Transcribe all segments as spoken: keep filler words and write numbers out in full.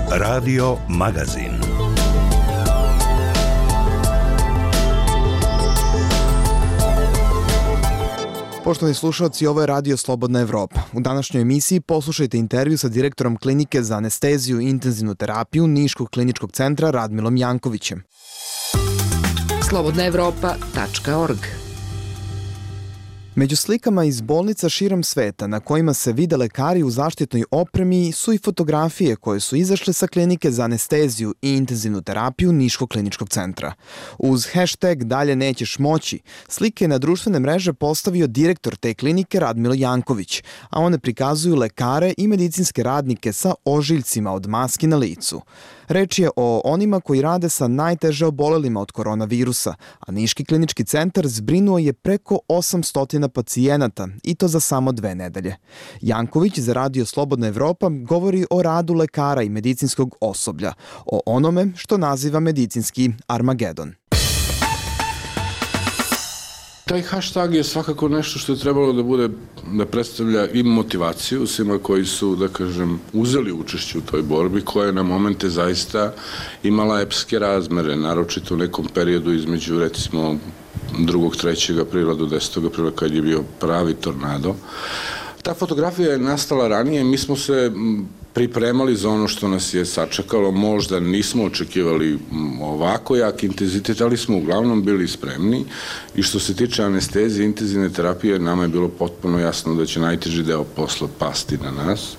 Radio Magazin. Poštovani slušalci, ovo je Radio Slobodna Evropa. U današnjoj emisiji poslušajte intervju sa direktorom Klinike za anesteziju i intenzivnu terapiju Niškog kliničkog centra Radmilom Jankovićem. slobodna evropa tačka org. Među slikama iz bolnica širom sveta na kojima se vide lekari u zaštitnoj opremi su i fotografije koje su izašle sa Klinike za anesteziju i intenzivnu terapiju Niškog kliničkog centra. Uz hashtag Dalje nećeš moći, slike na društvene mreže postavio direktor te klinike Radmilo Janković, a one prikazuju lekare i medicinske radnike sa ožiljcima od maski na licu. Reč je o onima koji rade sa najteže obolelima od koronavirusa, a Niški klinički centar zbrinuo je preko osamsto pacijenata i to za samo dve nedelje. Janković za Radio Slobodna Evropa govori o radu lekara i medicinskog osoblja, o onome što naziva medicinski Armagedon. Taj hashtag je svakako nešto što je trebalo da bude, da predstavlja i motivaciju svima koji su, da kažem, uzeli učešće u toj borbi, koja je na momente zaista imala epske razmere, naročito u nekom periodu između, recimo, drugog, trećeg aprila do desetog aprila, kad je bio pravi tornado. Ta fotografija je nastala ranije, mi smo se pripremali za ono što nas je sačekalo, možda nismo očekivali ovako jak intenzitet, ali smo uglavnom bili spremni i što se tiče anestezije i intenzivne terapije, nama je bilo potpuno jasno da će najteži deo posla pasti na nas,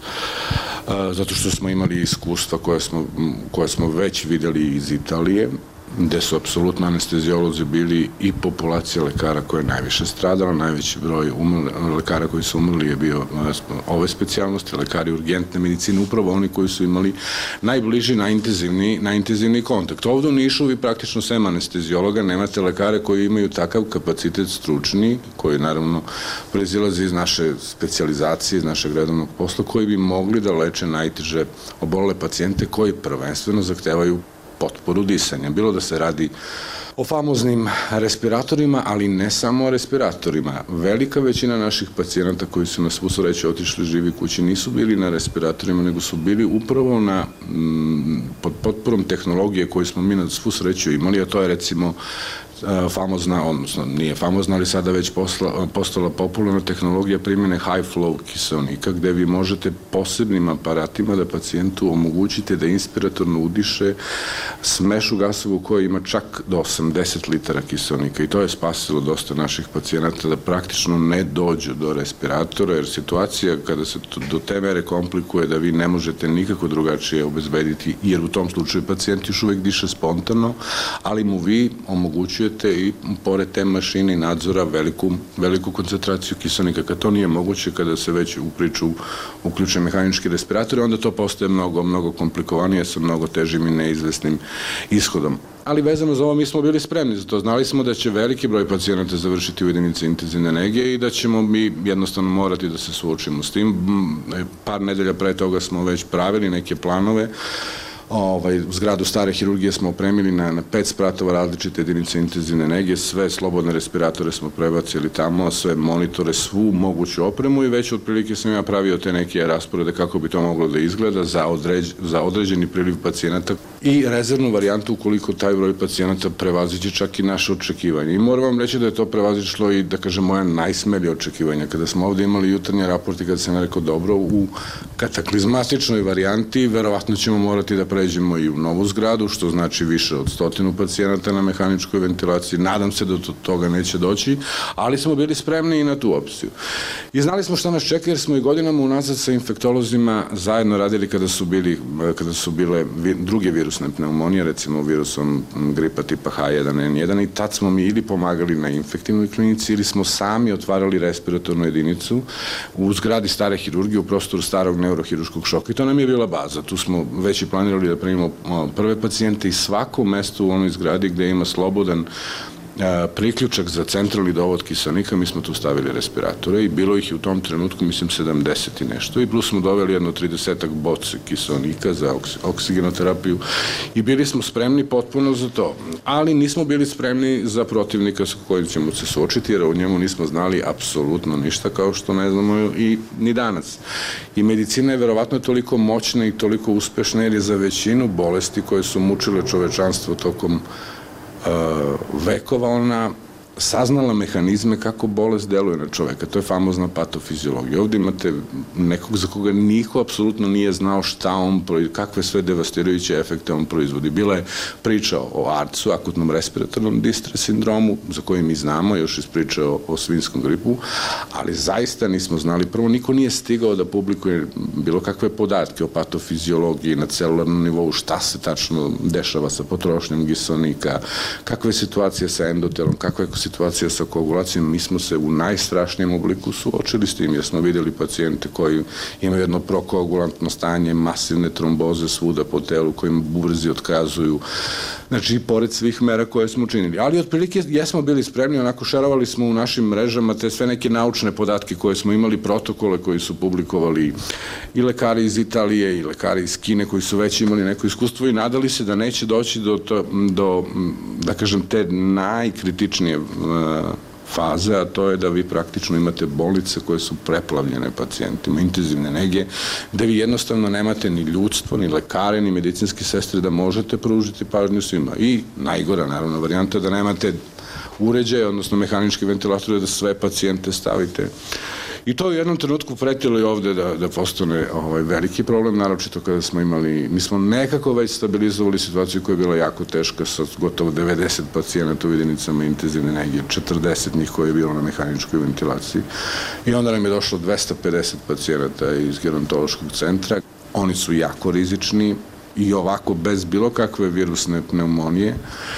zato što smo imali iskustva koje smo, koje smo već videli iz Italije, gde su apsolutno anestezijolozi bili i populacija lekara koja je najviše stradala, najveći broj umrli, lekara koji su umrli je bio ove specijalnosti, lekari urgentne medicine, upravo oni koji su imali najbliži na intenzivni, na intenzivni kontakt. Ovdje u Nišu vi praktično sem anestezijologa nemate lekare koji imaju takav kapacitet stručni, koji naravno proizilazi iz naše specijalizacije, iz našeg redovnog posla, koji bi mogli da leče najteže obolele pacijente koji prvenstveno zahtevaju potporu disanja. Bilo da se radi o famoznim respiratorima, ali ne samo o respiratorima. Velika većina naših pacijenata koji su na svu sreću otišli živi kući nisu bili na respiratorima, nego su bili upravo na, m, pod potporom tehnologije koju smo mi na svu sreću imali, a to je recimo famozna, odnosno nije famozna, ali sada već posla, postala popularna tehnologija primjene high flow kiseonika, gde vi možete posebnim aparatima da pacijentu omogućite da inspiratorno udiše smešu gasova u kojoj ima čak do osamdeset litara kiseonika i to je spasilo dosta naših pacijenata da praktično ne dođu do respiratora, jer situacija kada se do te mere komplikuje da vi ne možete nikako drugačije obezbediti, jer u tom slučaju pacijent još uvek diše spontano, ali mu vi omogućujete i pored te mašine i nadzora veliku, veliku koncentraciju kiseonika. Kad to nije moguće, kada se već u priču uključe mehanički respiratori, onda to postaje mnogo, mnogo komplikovanije sa mnogo težim i neizvesnim ishodom. Ali vezano za ovo, mi smo bili spremni za to. Znali smo da će veliki broj pacijenata završiti u jedinici intenzivne nege i da ćemo mi jednostavno morati da se suočimo s tim. Par nedelja pre toga smo već pravili neke planove. Ovaj, zgradu stare hirurgije smo opremili na, na pet spratova različite jedinice intenzivne nege, sve slobodne respiratore smo prebacili tamo, sve monitore, svu moguću opremu i već otprilike sam ja pravio te neke rasporede kako bi to moglo da izgleda za, određ, za određeni priliv pacijenata i rezervnu varijantu ukoliko taj broj pacijenata prevaziće čak i naše očekivanje. I moram vam reći da je to prevazišlo i, da kažem, moja najsmelija očekivanja. Kada smo ovde imali jutarnje raporti, kada sam rekao dobro, u kataklizmatičnoj varijanti verovatno ćemo morati da pređemo i u novu zgradu, što znači više od stotinu pacijenata na mehaničkoj ventilaciji. Nadam se da do toga neće doći, ali smo bili spremni i na tu opciju. I znali smo šta nas čeka, jer smo i godinama unazad sa infektolozima zajedno radili kada su, bili, kada su bile druge virusne pneumonije, recimo virusom gripa tipa ha jedan en jedan, i tad smo mi ili pomagali na infektivnoj klinici ili smo sami otvarali respiratornu jedinicu u zgradi stare hirurgije, u prostoru starog neurohiruškog šoka. I to nam je bila baza. Tu smo već i planirali da primimo prve pacijente i svako mesto u onoj zgradi gde ima slobodan priključak za centralni dovod kiseonika, mi smo tu stavili respiratore i bilo ih je u tom trenutku, mislim, sedamdeset i nešto, i plus smo doveli jedno tridesetak boce kiseonika za oksigenoterapiju i bili smo spremni potpuno za to, ali nismo bili spremni za protivnika sa kojim ćemo se suočiti, jer o njemu nismo znali apsolutno ništa, kao što ne znamo i ni danas. I medicina je verovatno toliko moćna i toliko uspešna, jer je za većinu bolesti koje su mučile čovečanstvo tokom vekova ona saznala mehanizme kako bolest deluje na čoveka. To je famozna patofiziologija. Ovde imate nekog za koga niko apsolutno nije znao šta on, kakve sve devastirajuće efekte on proizvodi. Bila je priča o ARDS-u, akutnom respiratornom distres sindromu, za koji mi znamo, još iz priče o, o svinskom gripu, ali zaista nismo znali. Prvo, niko nije stigao da publikuje bilo kakve podatke o patofiziologiji na celularnom nivou, šta se tačno dešava sa potrošnjom kiseonika, kakve je situacija sa endotelom, kakva je situacija sa koagulacijom. Mi smo se u najstrašnijem obliku suočili s tim, jer smo videli pacijente koji imaju jedno prokoagulantno stanje, masivne tromboze svuda po telu, kojima bubrezi otkazuju. Znači, pored svih mera koje smo učinili. Ali, otprilike, jesmo bili spremni, onako šerovali smo u našim mrežama te sve neke naučne podatke koje smo imali, protokole koji su publikovali i lekari iz Italije i lekari iz Kine koji su već imali neko iskustvo i nadali se da neće doći do, to, do da kažem, te najkritičnije faze, a to je da vi praktično imate bolnice koje su preplavljene pacijentima, intenzivne nege, da vi jednostavno nemate ni ljudstvo, ni lekare, ni medicinske sestre da možete pružiti pažnju svima. I najgora, naravno, varijanta da nemate uređaje, odnosno mehaničke ventilatore, da sve pacijente stavite. I to u jednom trenutku pretilo i ovde da, da postane ovaj, veliki problem, naročito kada smo imali, mi smo nekako već stabilizovali situaciju koja je bila jako teška sa gotovo devedeset pacijenata u jedinicama intenzivne nege, četrdeset njih koje je bilo na mehaničkoj ventilaciji. I onda nam je došlo dvesta pedeset pacijenata iz gerontološkog centra. Oni su jako rizični i ovako bez bilo kakve virusne pneumonije.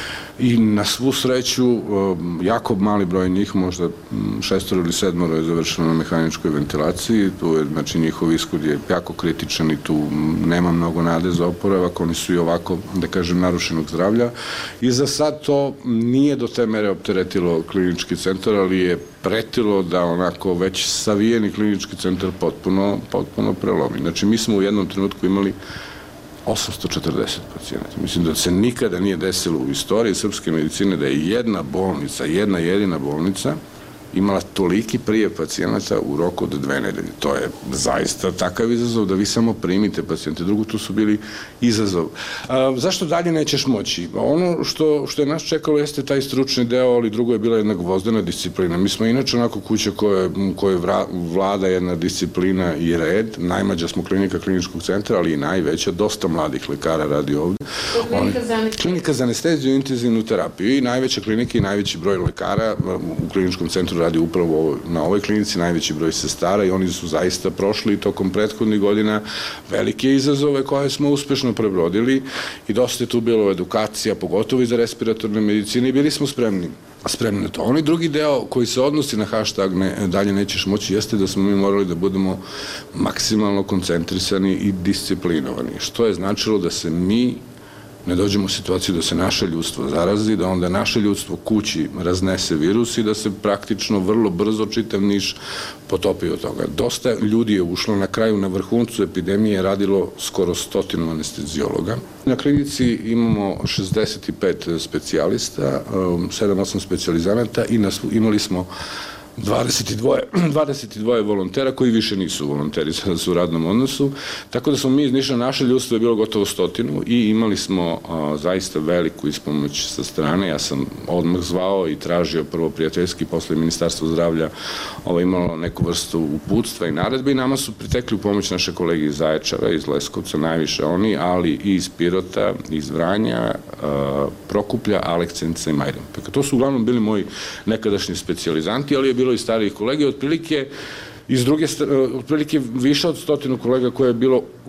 I na svu sreću, jako mali broj njih, možda šestoro ili sedmoro je završeno na mehaničkoj ventilaciji, tu je, znači, njihov ishod je jako kritičan i tu nema mnogo nade za oporavak, oni su i ovako, da kažem, narušenog zdravlja. I za sad to nije do te mere opteretilo klinički centar, ali je pretilo da onako već savijeni klinički centar potpuno, potpuno prelomi. Znači, mi smo u jednom trenutku imali osamsto četrdeset pacijenata. Mislim da se nikada nije desilo u istoriji srpske medicine da je jedna bolnica, jedna jedina bolnica imala toliki prijev pacijenata u roku od dve nedelje. To je zaista takav izazov da vi samo primite pacijente. Drugo, to su bili izazov. A, zašto dalje nećeš moći? Ono što, što je nas čekalo jeste taj stručni deo, ali drugo je bila jedna gvozdena disciplina. Mi smo inače onako kuća koje, koje vlada jedna disciplina i red. Najmlađa smo klinika kliničkog centra, ali i najveća. Dosta mladih lekara radi ovde. Klinika za anesteziju. Klinika za anesteziju i intenzivnu terapiju. I najveća klinika i najveći broj lekara u kliničkom centru radi upravo na ovoj klinici, najveći broj sestara, i oni su zaista prošli tokom prethodnih godina velike izazove koje smo uspešno prebrodili i dosta je tu bilo edukacija, pogotovo i za respiratorne medicine, i bili smo spremni. spremni na to. Onaj drugi deo koji se odnosi na hashtag ne, dalje nećeš moći jeste da smo mi morali da budemo maksimalno koncentrisani i disciplinovani, što je značilo da se mi ne dođemo u situaciju da se naše ljudstvo zarazi, da onda naše ljudstvo kući raznese virus i da se praktično vrlo brzo čitav Niš potopi od toga. Dosta ljudi je ušlo, na kraju, na vrhuncu epidemije radilo skoro stotinu anestezijologa. Na klinici imamo šezdeset pet specijalista, sedam osam specijalizanata i imali smo dvadeset dva volontera koji više nisu volonteri, sada su u radnom odnosu, tako da smo mi iz Niša, naše ljudstvo je bilo gotovo stotinu i imali smo a, zaista veliku ispomoć sa strane. Ja sam odmah zvao i tražio prvo prijateljski, posle Ministarstvo zdravlja ovo imalo neku vrstu uputstva i naredbe i nama su pritekli u pomoć naše kolege iz Zaječara, iz Leskovca, najviše oni, ali i iz Pirota, iz Vranja, a, Prokuplja, Aleksinca i Majdanpeka. To su uglavnom bili moji nekadašnji specijalizanti, ali je bilo i starijih kolege, otprilike iz druge, otprilike više od stotinu kolega koje je bilo,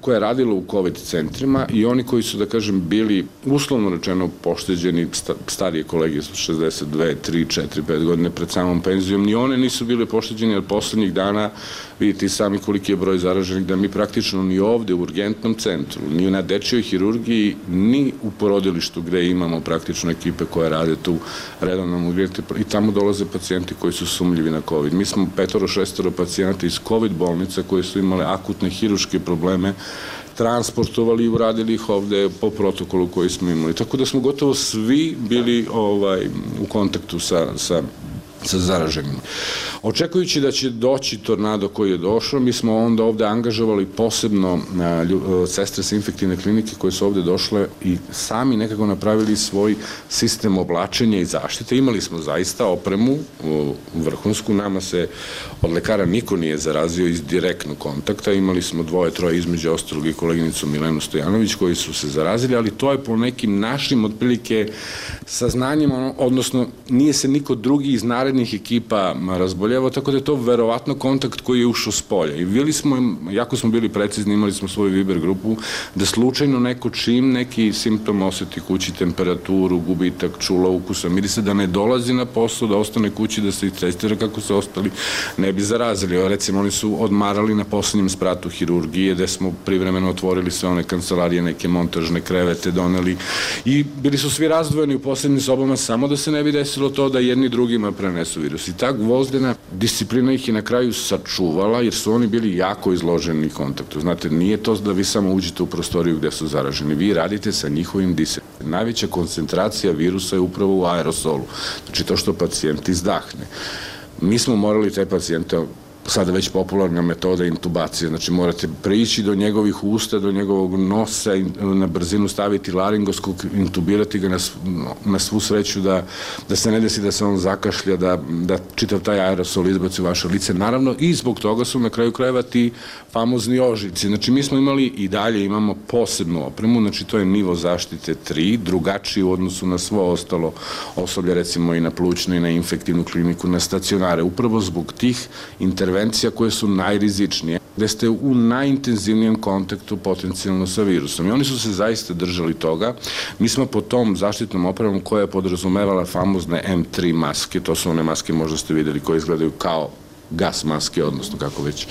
koje je radilo u COVID centrima i oni koji su, da kažem, bili uslovno rečeno pošteđeni, starije kolege su šezdeset dve, tri, četiri, pet godine pred samom penzijom, ni one nisu bile pošteđeni, jer poslednjih dana vidite i sami koliki je broj zaraženih, da mi praktično ni ovde u urgentnom centru, ni na dečijoj hirurgiji, ni u porodilištu gde imamo praktično ekipe koje rade tu redovnom urgenti i tamo dolaze pacijenti koji su sumljivi na COVID. Mi smo petoro, šestoro pacijenta iz COVID bolnica koje su imale akutne hiruške probleme transportovali i uradili ih ovde po protokolu koji smo imali. Tako da smo gotovo svi bili ovaj, u kontaktu sa, sa sa zaraženima. Očekujući da će doći tornado koji je došao, mi smo onda ovde angažovali posebno sestre sa infektivne klinike koje su ovde došle i sami nekako napravili svoj sistem oblačenja i zaštite. Imali smo zaista opremu vrhunsku, nama se od lekara niko nije zarazio iz direktnog kontakta, imali smo dvoje, troje između ostalog i koleginicu Milenu Stojanović koji su se zarazili, ali to je po nekim našim otprilike saznanjima, odnosno nije se niko drugi iz narednih ekipa razboljevao, tako da je to verovatno kontakt koji je ušao s polja. I bili smo, jako smo bili precizni, imali smo svoju Viber grupu, da slučajno neko čim neki simptom oseti kući, temperaturu, gubitak čula, ukusa, mirisa, da ne dolazi na posao, da ostane kući, da se testira kako se ostali ne bi zarazili. Recimo, oni su odmarali na poslednjem spratu hirurgije, gde smo privremeno otvorili sve one kancelarije, neke montažne krevete doneli i bili su svi razdvojeni u posebnim sobama samo da se ne bi desilo to da jedni drugima prenesu virus. I ta gvozdena disciplina ih je na kraju sačuvala, jer su oni bili jako izloženi kontaktu. Znate, nije to da vi samo uđete u prostoriju gde su zaraženi, vi radite sa njihovim disanjem. Najveća koncentracija virusa je upravo u aerosolu, znači to što pacijent izdahne. Mi smo morali te pacijente, sada već popularna metoda intubacije, znači morate prići do njegovih usta, do njegovog nosa, na brzinu staviti laringoskop, intubirati ga na, na svu sreću da, da se ne desi da se on zakašlja, da, da čitav taj aerosol izbaci u vaše lice. Naravno, i zbog toga su na kraju krajeva ti famozni ožiljci. Znači, mi smo imali i dalje imamo posebnu opremu, znači to je nivo zaštite tri, drugačiji u odnosu na svo ostalo osoblje, recimo i na plućnu i na infektivnu kliniku, na stacionare, upravo zbog tih intervencija koje su najrizičnije, gde ste u najintenzivnijem kontaktu potencijalno sa virusom. I oni su se zaista držali toga. Mi smo po tom zaštitnom opremom koja je podrazumevala famozne em tri maske, to su one maske, možda ste videli, koje izgledaju kao gas maske, odnosno kako već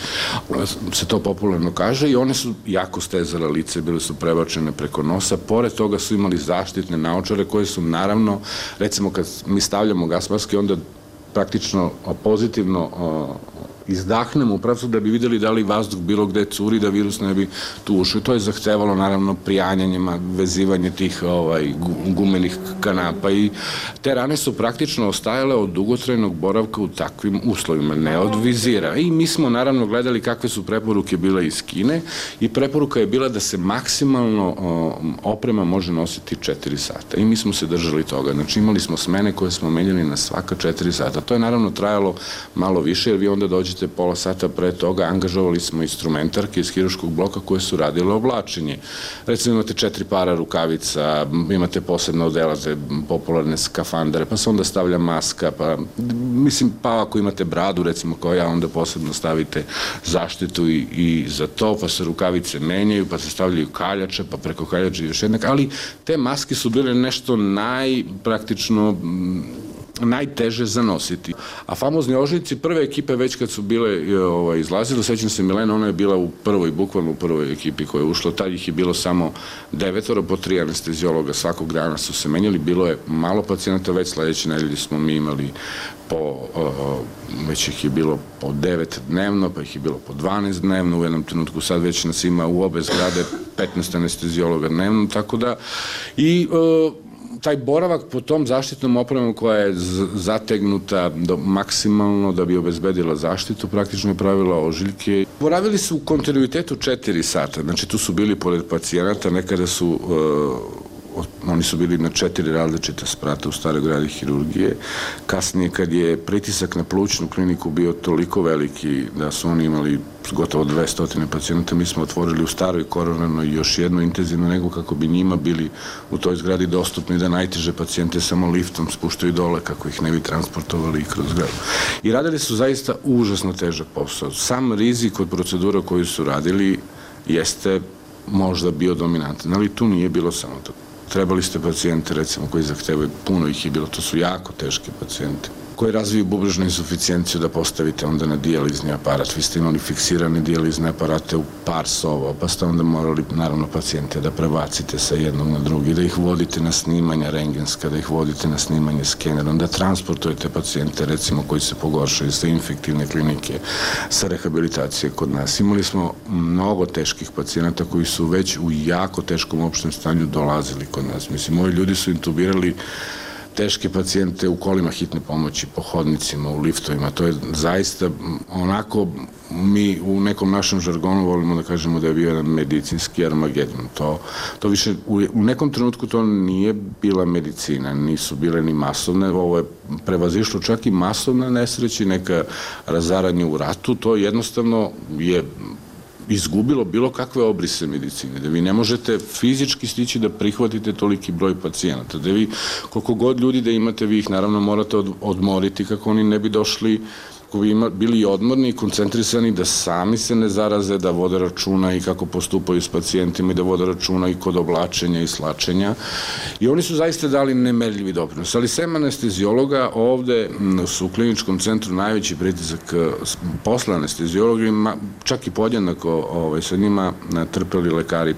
se to popularno kaže, i one su jako stezale lice, bile su prebačene preko nosa. Pored toga su imali zaštitne naočare koje su naravno, recimo kad mi stavljamo gas maske, onda praktično pozitivno izdahnemo u pravcu da bi videli da li vazduh bilo gde curi, da virus ne bi tu ušao. To je zahtevalo naravno prijanjanjima, vezivanje tih ovaj, gumenih kanapa i te rane su praktično ostajale od dugotrajnog boravka u takvim uslovima, ne od vizira. I mi smo naravno gledali kakve su preporuke bile iz Kine i preporuka je bila da se maksimalno o, oprema može nositi četiri sata. I mi smo se držali toga. Znači imali smo smene koje smo menjali na svaka četiri sata. To je naravno trajalo malo više, jer vi onda dođete pola sata pre toga, angažovali smo instrumentarke iz hiruškog bloka koje su radile oblačenje. Recimo imate četiri para rukavica, imate posebno odela za popularne skafandere, pa se onda stavlja maska, pa mislim, pa ako imate bradu, recimo kao ja, onda posebno stavite zaštitu i, i za to, pa se rukavice menjaju, pa se stavljaju kaljače, pa preko kaljače još jednak, ali te maske su bile nešto najpraktično najteže zanositi. A famozni ožiljci, prve ekipe već kad su bile ovaj, izlazile, sećam se Milena, ona je bila u prvoj, bukvalno u prvoj ekipi koja je ušla, tad ih je bilo samo devetoro, po tri anestezijologa svakog dana su se menjali, bilo je malo pacijenata, već sledeće nedelje smo mi imali po, o, već ih je bilo po devet dnevno, pa ih je bilo po dvanaest dnevno, u jednom trenutku sad već nas ima u obe zgrade petnaest anestezijologa dnevno, tako da i o, taj boravak po tom zaštitnom opremom koja je zategnuta do maksimalno da bi obezbedila zaštitu, praktično je pravila ožiljke. Boravili su u kontinuitetu četiri sata, znači tu su bili pored pacijenata, nekada su, uh, oni su bili na četiri različita sprata u staroj gradi hirurgije. Kasnije kad je pritisak na plućnu kliniku bio toliko veliki da su oni imali gotovo dvesta pacijenata, mi smo otvorili u staroj koronarnoj još jednu intenzivnu nego kako bi njima bili u toj zgradi dostupni da najteže pacijente samo liftom spuštaju dole kako ih ne bi transportovali i kroz zgradu. I radili su zaista užasno težak posao. Sam rizik od procedura koju su radili jeste možda bio dominantan, ali tu nije bilo samo to. Trebali ste pacijente, recimo, koji zahtevaju, puno ih je bilo, to su jako teški pacijenti, koji razviju bubrežnu insuficijenciju da postavite onda na dijalizni aparat. Vi ste imali fiksirane dijalizne aparate u par sova, pa ste onda morali, naravno, pacijente da prebacite sa jednog na drugi, da ih vodite na snimanja rentgenska, da ih vodite na snimanje skenerom, da transportujete pacijente, recimo, koji se pogoršaju sa infektivne klinike, sa rehabilitacije kod nas. Imali smo mnogo teških pacijenata koji su već u jako teškom opštem stanju dolazili kod nas. Mislim, moji ljudi su intubirali teške pacijente u kolima hitne pomoći, po hodnicima, u liftovima. To je zaista onako, mi u nekom našem žargonu volimo da kažemo da je bio jedan medicinski armagedon. To, to više, u, u nekom trenutku to nije bila medicina, nisu bile ni masovne, ovo je prevazišlo čak i masovna nesreća, neka razaranje u ratu, to jednostavno je izgubilo bilo kakve obrise medicine, da vi ne možete fizički stići da prihvatite toliki broj pacijenata, da vi koliko god ljudi da imate, vi ih naravno morate od, odmoriti kako oni ne bi došli, kako bi ima, bili odmorni i koncentrisani da sami se ne zaraze, da vode računa i kako postupaju s pacijentima i da vode računa i kod oblačenja i slačenja. I oni su zaista dali nemerljivi doprinos. Ali sem anestezijologa, ovde su u kliničkom centru najveći pritisak posle anestezijologa, čak i podjednako ovaj, sa njima trpeli lekari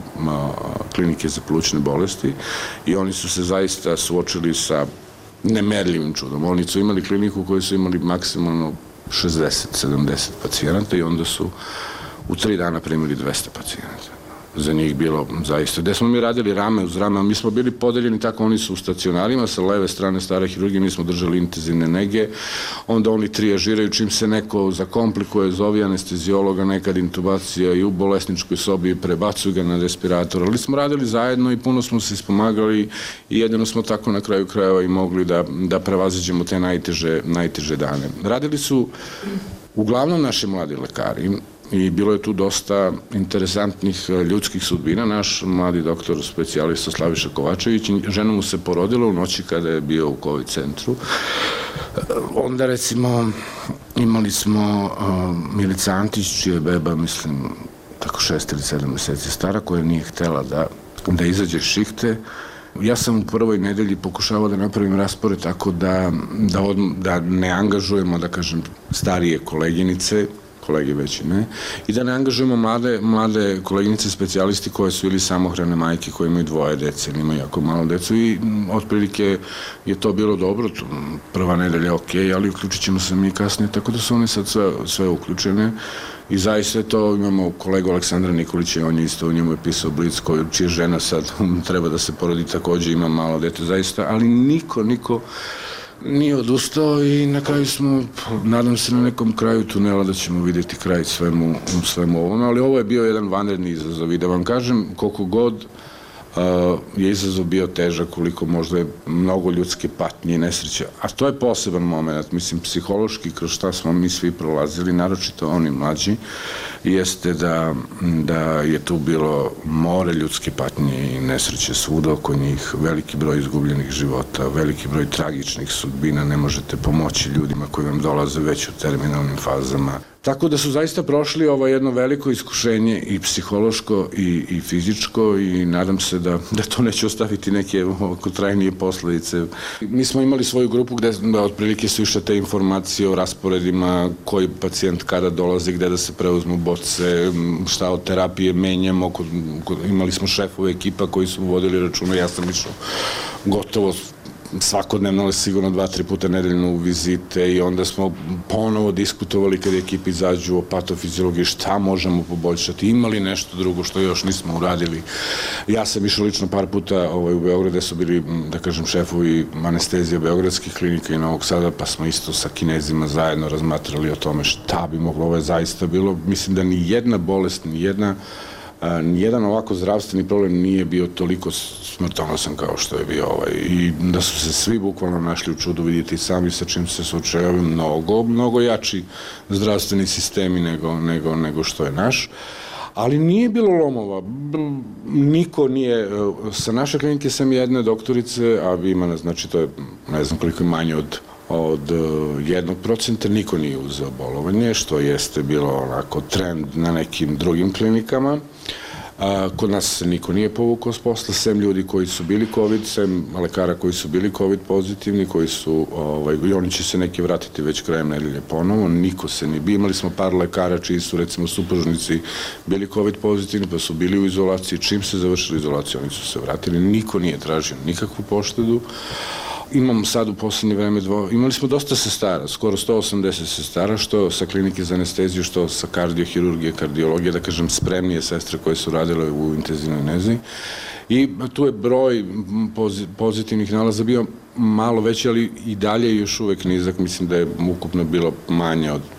klinike za plućne bolesti i oni su se zaista suočili sa nemerljivim čudom. Oni su imali kliniku koju su imali maksimalno šezdeset sedamdeset pacijenata i onda su u tri dana primili dvesta pacijenata. Za njih bilo zaista. Gde smo mi radili rame uz rame, mi smo bili podeljeni tako, oni su u stacionarima, sa leve strane stare hirurgije, mi smo držali intenzivne nege, onda oni trijažiraju, čim se neko zakomplikuje, zovi anestezijologa, nekad intubacija i u bolesničkoj sobi, prebacuju ga na respirator, ali smo radili zajedno i puno smo se ispomagali i jedino smo tako na kraju krajeva i mogli da, da prevaziđemo te najteže, najteže dane. Radili su uglavnom naši mladi lekari, i bilo je tu dosta interesantnih ljudskih sudbina. Naš mladi doktor specijalista Slaviša Kovačević, žena mu se porodila u noći kada je bio u COVID centru. Onda recimo imali smo uh, Milica Antić, čija je beba, mislim, tako šest ili sedam meseci stara, koja nije htela da, da izađe iz šihte. Ja sam u prvoj nedelji pokušavao da napravim raspored tako da, da, od, da ne angažujemo, da kažem, starije koleginice, kolege već i ne, i da ne angažujemo mlade, mlade koleginice specijalisti koje su ili samohrane majke koje imaju dvoje dece, ili imaju jako malo decu i otprilike je to bilo dobro, prva nedelja ok, ali uključit ćemo se mi kasnije, tako da su one sad sve, sve uključene i zaista to imamo kolegu Aleksandra Nikolića, on je isto, u njemu je pisao Blic, čija žena sad treba da se porodi, takođe ima malo dete, zaista, ali niko, niko nije odustao i na kraju smo, nadam se na nekom kraju tunela da ćemo vidjeti kraj svemu, svemu ovom, ali ovo je bio jedan vanredni izazov i da vam kažem koliko god uh, je izazov bio težak, koliko možda je mnogo ljudske patnje i nesreće, a to je poseban moment, mislim, psihološki kroz šta smo mi svi prolazili, naročito oni mlađi, jeste da, da je tu bilo more ljudske patnje i nesreće svuda oko njih, veliki broj izgubljenih života, veliki broj tragičnih sudbina, ne možete pomoći ljudima koji vam dolaze već u terminalnim fazama. Tako da su zaista prošli ovo jedno veliko iskušenje i psihološko i, i fizičko i nadam se da, da to neće ostaviti neke ovako trajnije posledice. Mi smo imali svoju grupu gde da, otprilike su išle te informacije o rasporedima, koji pacijent kada dolazi, gde da se preuzmu boce, šta od terapije menjamo. Kod, kod, imali smo šefove ekipa koji su vodili računa, ja sam išao gotovo svakodnevno, ali sigurno dva, tri puta nedeljno u vizite i onda smo ponovo diskutovali kad ekipi izađu o patofiziologiji šta možemo poboljšati, imali nešto drugo što još nismo uradili. Ja sam išao lično par puta ovaj, u Beograd gde su bili, da kažem, šefovi anestezija beogradskih klinika i Novog Sada, pa smo isto sa Kinezima zajedno razmatrali o tome šta bi moglo. Ovo je zaista bilo, mislim da ni jedna bolest, ni jedna nijedan ovako zdravstveni problem nije bio toliko smrtonosan kao što je bio ovaj. I da su se svi bukvalno našli u čudu, vidjeti sami sa čim se suočavaju, mnogo, mnogo jači zdravstveni sistemi nego, nego, nego što je naš. Ali nije bilo lomova, niko nije, sa naše klinike sam jedne doktorice, a vi ima, znači to je, ne znam koliko je manje od od jednog procenta, niko nije uzeo bolovanje, što jeste bilo onako trend na nekim drugim klinikama. A, kod nas se niko nije povukao s posla, sem ljudi koji su bili COVID, sem lekara koji su bili COVID pozitivni, koji su, ovaj, i oni će se neki vratiti već krajem nedelje ponovo, niko se ni bi. Imali smo par lekara čiji su, recimo, supružnici bili COVID pozitivni, pa su bili u izolaciji. Čim se završili izolaciju, oni su se vratili. Niko nije tražio nikakvu poštedu. Imamo sad u poslednje vreme, dvo, imali smo dosta sestara, skoro sto osamdeset sestara, što sa klinike za anesteziju, što sa kardiohirurgije, kardiologije, da kažem spremnije sestre koje su radile u intenzivnoj nezi. I tu je broj pozitivnih nalaza bio malo veći, ali i dalje još uvek nizak. Mislim da je ukupno bilo manje od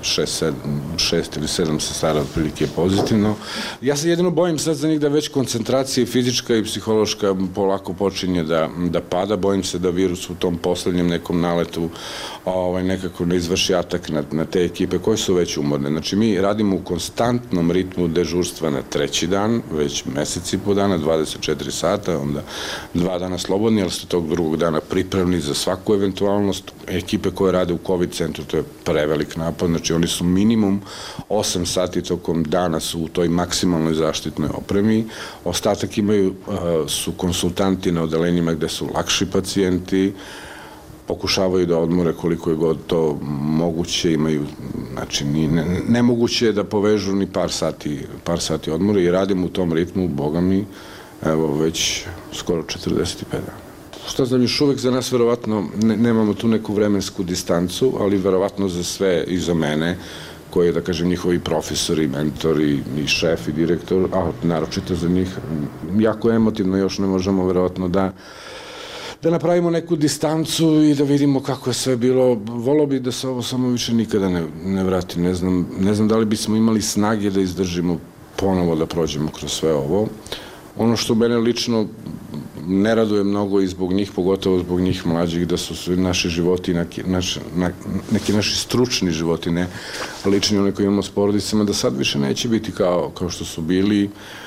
šest ili sedam sestara otprilike pozitivno. Ja se jedino bojim sad za njih da već koncentracija fizička i psihološka polako počinje da, da pada. Bojim se da virus u tom poslednjem nekom naletu ovaj, nekako ne izvrši atak na, na te ekipe koje su već umorne. Znači mi radimo u konstantnom ritmu dežurstva na treći dan, već mesec i po dana, dvadeset četiri sata, onda dva dana slobodni, ali ste tog drugog dana pripremni za svaku eventualnost. Ekipe koje rade u COVID centru, to je prevelik napad, znači oni su minimum osam sati tokom dana su u toj maksimalnoj zaštitnoj opremi. Ostatak imaju, su konsultanti na odelenjima gde su lakši pacijenti, pokušavaju da odmore koliko je god to moguće, imaju, znači, ne, nemoguće je da povežu ni par sati, par sati odmora i radimo u tom ritmu, boga mi, evo, već skoro četrdeset pet dana. Šta znam, još uvek za nas verovatno ne, nemamo tu neku vremensku distancu, ali verovatno za sve i za mene, koji je, da kažem, njihovi profesori, mentori i šef i direktor, a naročito za njih, jako emotivno još ne možemo verovatno da da napravimo neku distancu i da vidimo kako je sve bilo. Volao bih da se ovo samo više nikada ne, ne vrati. Ne znam, ne znam da li bismo imali snage da izdržimo ponovo da prođemo kroz sve ovo. Ono što mene lično ne raduje mnogo i zbog njih, pogotovo zbog njih mlađih, da su svi naši životi, neki naši, neki naši stručni životi, ne lični, one koji imamo s porodicama, da sad više neće biti kao, kao što su bili,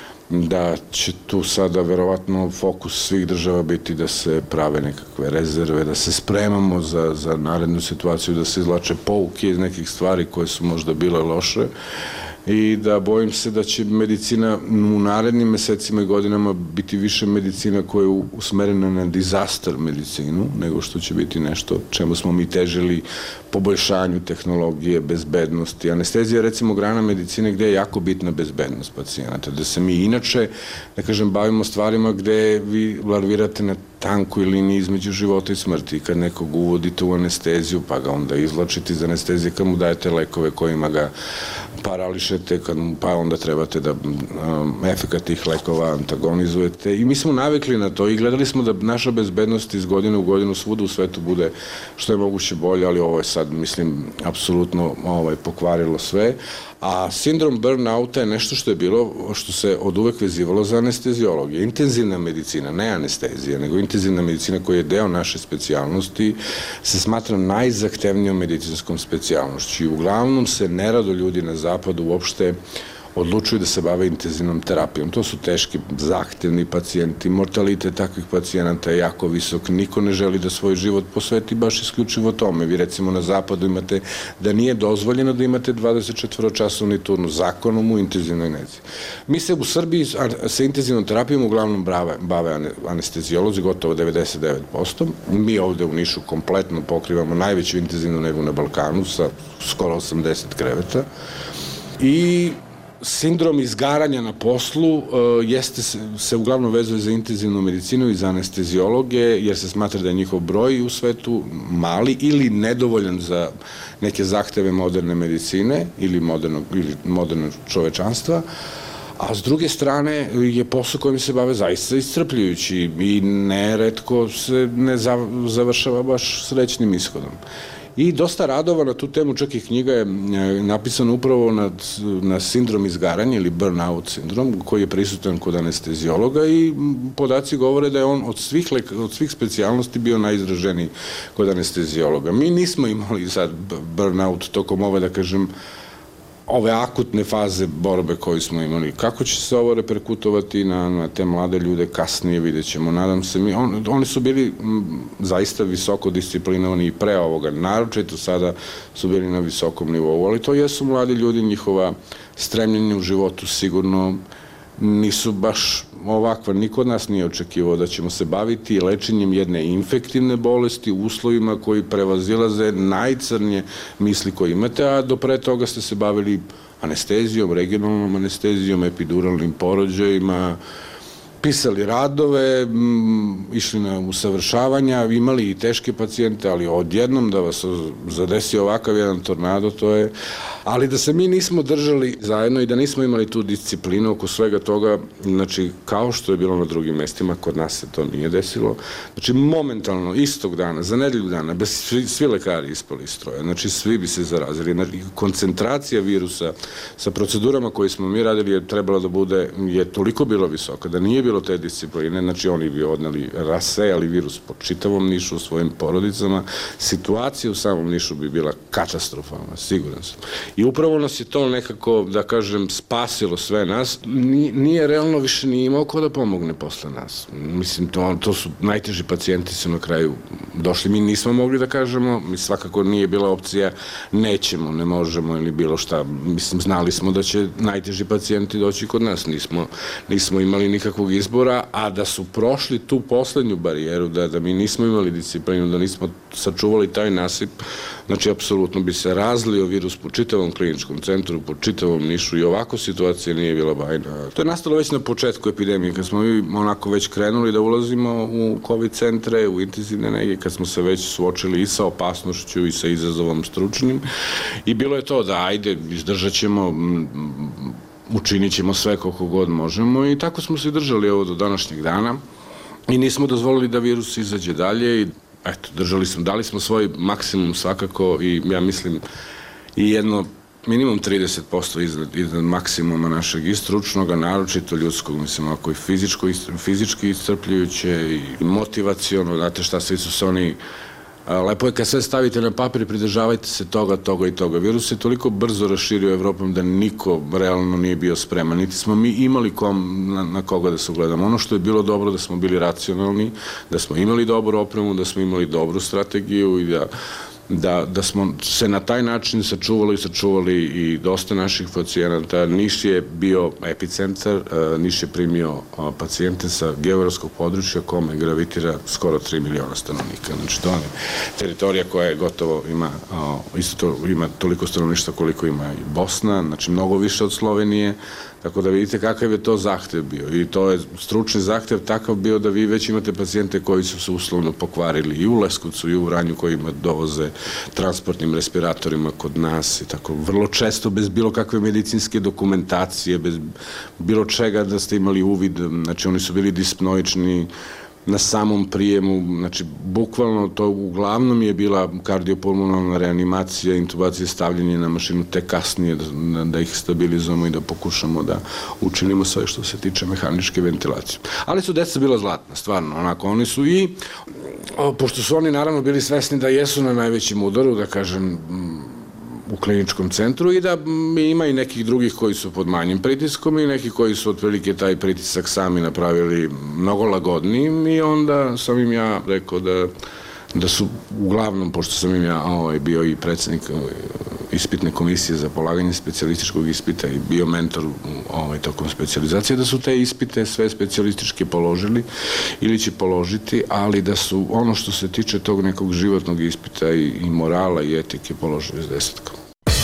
da će tu sada verovatno fokus svih država biti da se prave nekakve rezerve, da se spremamo za, za narednu situaciju, da se izlače pouke iz nekih stvari koje su možda bile loše i da bojim se da će medicina u narednim mesecima i godinama biti više medicina koja je usmerena na disaster medicinu, nego što će biti nešto čemu smo mi težili, poboljšanju tehnologije, bezbednosti. Anestezija je, recimo, grana medicine gde je jako bitna bezbednost pacijenata, da se mi inače, da kažem, bavimo stvarima gde vi larvirate na tankoj liniji između života i smrti. Kad nekog uvodite u anesteziju, pa ga onda izlačite iz anestezije, kad mu dajete lekove kojima ga parališete, kad mu, pa onda trebate da um, efekat tih lekova antagonizujete. I mi smo navikli na to i gledali smo da naša bezbednost iz godine u godinu svuda u svetu bude što je moguće bolje, ali ovo je sad, mislim, apsolutno ovaj, pokvarilo sve. A sindrom burnouta je nešto što je bilo, što se od uvek vezivalo za anestezijologiju. Intenzivna medicina, ne anestezija, nego intenzivna medicina koja je deo naše specijalnosti, se smatra najzahtevnijom medicinskom specijalnošću. I uglavnom se nerado ljudi na zapadu uopšte odlučuju da se bave intenzivnom terapijom. To su teški, zahtevni pacijenti, mortalitet takvih pacijenata je jako visok, niko ne želi da svoj život posveti baš isključivo tome. Vi, recimo, na zapadu imate da nije dozvoljeno da imate dvadeset četvoro časovni turnu zakonom u intenzivnoj nezi. Mi se u Srbiji sa intenzivnom terapijom uglavnom bave anestezijolozi, gotovo devedeset devet posto. Mi ovde u Nišu kompletno pokrivamo najveću intenzivnu negu na Balkanu sa skoro osamdeset kreveta i sindrom izgaranja na poslu uh, jeste se, se uglavnom vezuje za intenzivnu medicinu i za anestezijologe, jer se smatra da je njihov broj u svetu mali ili nedovoljan za neke zahteve moderne medicine ili modernog, ili modernog čovečanstva, a s druge strane je posao kojim se bave zaista iscrpljujući i neretko se ne završava baš srećnim ishodom. I dosta radova na tu temu, čak i knjiga je napisana upravo nad, na sindrom izgaranja ili burnout sindrom, koji je prisutan kod anestezijologa i podaci govore da je on od svih, od svih specijalnosti bio najizraženiji kod anestezijologa. Mi nismo imali sad burnout tokom ove, da kažem, ove akutne faze borbe koje smo imali. Kako će se ovo reperkutovati na, na te mlade ljude kasnije, vidjet ćemo. Nadam se mi, on, oni su bili m, zaista visoko disciplinovani i pre ovoga, naročito sada su bili na visokom nivou, ali to jesu mladi ljudi, njihova stremljenja u životu sigurno nisu baš ovakva. Niko od nas nije očekivao da ćemo se baviti lečenjem jedne infektivne bolesti u uslovima koji prevazilaze najcrnje misli koje imate, a do pre toga ste se bavili anestezijom, regionalnom anestezijom, epiduralnim porođajima, pisali radove, išli na usavršavanja, imali i teške pacijente, ali odjednom da vas zadesi ovakav jedan tornado, to je... Ali da se mi nismo držali zajedno i da nismo imali tu disciplinu oko svega toga, znači, kao što je bilo na drugim mestima, kod nas se to nije desilo. Znači, momentalno, istog dana, za nedelju dana, bez svi, svi lekari ispali iz stroja, znači, svi bi se zarazili. Znači, koncentracija virusa sa procedurama koje smo mi radili je trebala da bude, je toliko bilo visoka, da nije bilo te discipline, znači, oni bi odneli, rasejali virus po čitavom Nišu, u svojim porodicama. Situacija u samom Nišu bi bila katastrofalna, siguran sam. I upravo nas je to nekako, da kažem, spasilo sve nas. Nije realno više nije imao ko da pomogne posle nas. Mislim, to, to su najteži pacijenti su na kraju došli. Mi nismo mogli da kažemo, mi svakako nije bila opcija nećemo, ne možemo ili bilo šta. Mislim, znali smo da će najteži pacijenti doći kod nas. Nismo, nismo imali nikakvog izbora, a da su prošli tu poslednju barijeru, da, da mi nismo imali disciplinu, da nismo sačuvali taj nasip, znači, apsolutno bi se razlio virus po čitavom kliničkom centru, po čitavom Nišu i ovako situacija nije bila bajna. To je nastalo već na početku epidemije, kad smo mi onako već krenuli da ulazimo u COVID centre, u intenzivne nege, kad smo se već suočili i sa opasnošću i sa izazovom stručnim. I bilo je to da, ajde, izdržat ćemo, učinit ćemo sve koliko god možemo i tako smo se držali ovo do današnjeg dana i nismo dozvolili da virus izađe dalje i eto, držali smo, dali smo svoj maksimum svakako i ja mislim i jedno minimum trideset posto iznad, iznad maksimuma našeg i stručnog, a naročito ljudskog, mislim, ako i fizičko, fizički iscrpljujuće i motivaciono, znate šta, svi su se oni, lepo je kad sve stavite na papir i pridržavajte se toga, toga i toga. Virus se toliko brzo raširio Evropom da niko realno nije bio spreman, niti smo mi imali kom, na, na koga da se ugledamo. Ono što je bilo dobro da smo bili racionalni, da smo imali dobru opremu, da smo imali dobru strategiju i da Da, da smo se na taj način sačuvali i sačuvali i dosta naših pacijenata. Niš je bio epicentar, Niš je primio pacijente sa geografskog područja kome gravitira skoro tri miliona stanovnika. Znači, to je teritorija koja je gotovo ima, isto to, ima toliko stanovništva koliko ima i Bosna, znači mnogo više od Slovenije. Tako da vidite kakav je to zahtev bio i to je stručni zahtev takav bio da vi već imate pacijente koji su se uslovno pokvarili i u Leskovcu i u Vranju kojima dovoze transportnim respiratorima kod nas i tako vrlo često bez bilo kakve medicinske dokumentacije, bez bilo čega da ste imali uvid, znači oni su bili dispnoični na samom prijemu, znači bukvalno to uglavnom je bila kardiopulmonalna reanimacija, intubacija, stavljanje na mašinu, te kasnije da, da ih stabilizujemo i da pokušamo da učinimo sve što se tiče mehaničke ventilacije. Ali su deca bila zlatna, stvarno, onako, oni su i, o, pošto su oni naravno bili svesni da jesu na najvećem udaru, da kažem, u kliničkom centru i da ima i nekih drugih koji su pod manjim pritiskom i neki koji su otprilike taj pritisak sami napravili mnogo lagodnijim i onda sam im ja rekao da, da su uglavnom, pošto sam im ja ovaj, bio i predsednik ispitne komisije za polaganje specijalističkog ispita i bio mentor ovaj, tokom specijalizacije, da su te ispite sve specijalističke položili ili će položiti, ali da su ono što se tiče tog nekog životnog ispita i, i morala i etike položili s desetkom.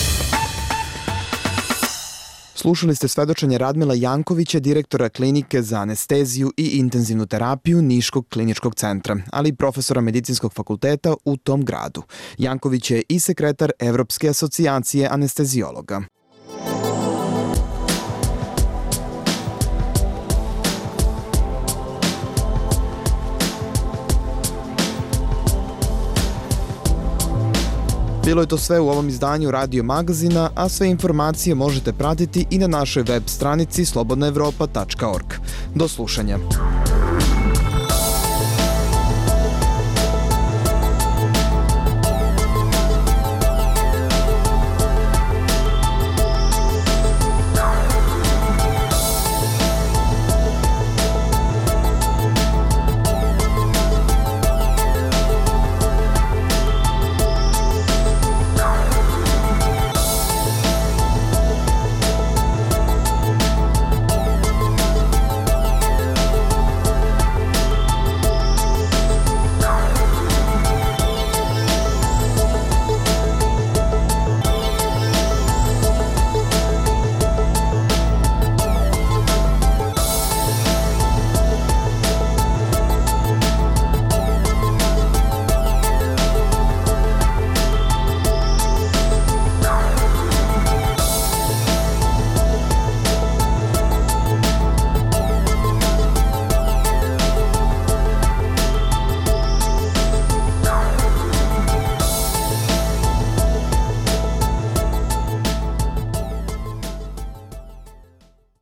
Slušali ste svedočenje Radmila Jankovića, direktora klinike za anesteziju i intenzivnu terapiju Niškog kliničkog centra, ali i profesora medicinskog fakulteta u tom gradu. Janković je i sekretar Evropske asocijacije anestezijologa. Bilo je to sve u ovom izdanju Radio Magazina, a sve informacije možete pratiti i na našoj web stranici slobodna evropa tačka org. Do slušanja.